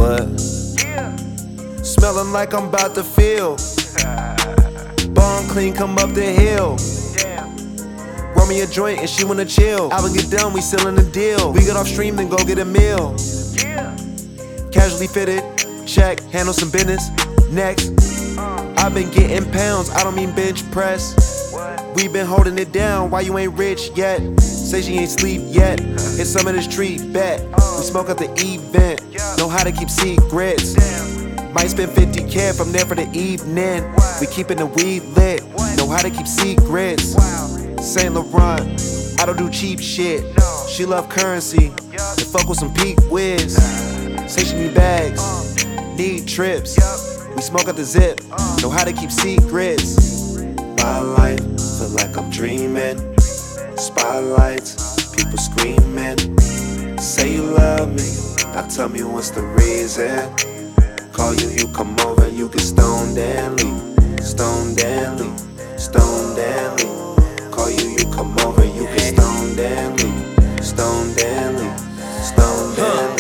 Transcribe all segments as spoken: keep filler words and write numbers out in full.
What? Smelling like I'm about to feel. Bone clean, come up the hill. Roll me a joint and she wanna chill. Album get done, we sealin' the deal. We get off stream, then go get a meal. Casually fitted, check, handle some business. Next, I've been getting pounds, I don't mean bench press. We been holding it down, why you ain't rich yet? Say she ain't sleep yet, hit some of this treat, bet. We smoke at the event, know how to keep secrets. Might spend fifty K from there for the evening. We keepin' the weed lit, know how to keep secrets. Saint Laurent, I don't do cheap shit. She love currency, and fuck with some peak whiz. Say she need bags, need trips. We smoke at the zip, know how to keep secrets. My life, feel like I'm dreaming. Spotlights, people screaming. Say you love me, now tell me what's the reason. Call you, you come over, you get stoned and leave. Stoned and leave, stoned and leave. Call you, you come over, you get stoned and leave. Stoned and leave, stoned and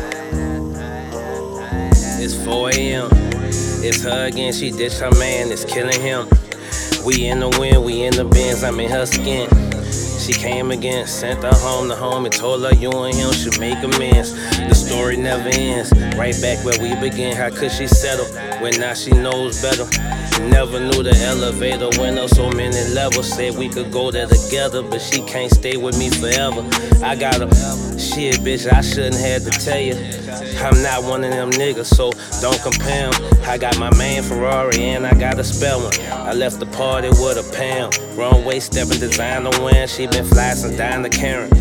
leave. It's four A M, it's her again, she ditched her man, it's killing him. We in the wind, we in the bins, I'm in her skin. She came again, sent her home to home and told her you and him should make amends. The story never ends, right back where we began. How could she settle when now she knows better? Never knew the elevator went up so many levels. Said we could go there together, but she can't stay with me forever. I got her, shit bitch, I shouldn't have to tell you. I'm not one of them niggas, so don't compare 'em. I got my main Ferrari and I got a spare one. I left the party with a pound. Wrong way stepping, designer win. She been fly since down to Karen.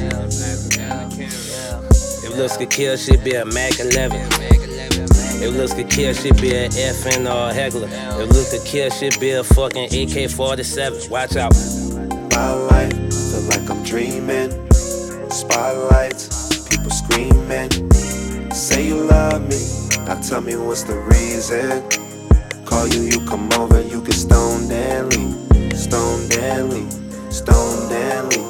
If looks could kill, she'd be a Mac eleven. If looks could kill, she'd be an F N or a heckler. If looks could kill, she'd be a fucking A K forty-seven. Watch out. My life, feel like I'm dreaming. Spotlights, people screaming. Say you love me, now tell me what's the reason. Call you, you come over, you get stoned and leave. Stoned and leave, stoned and leave.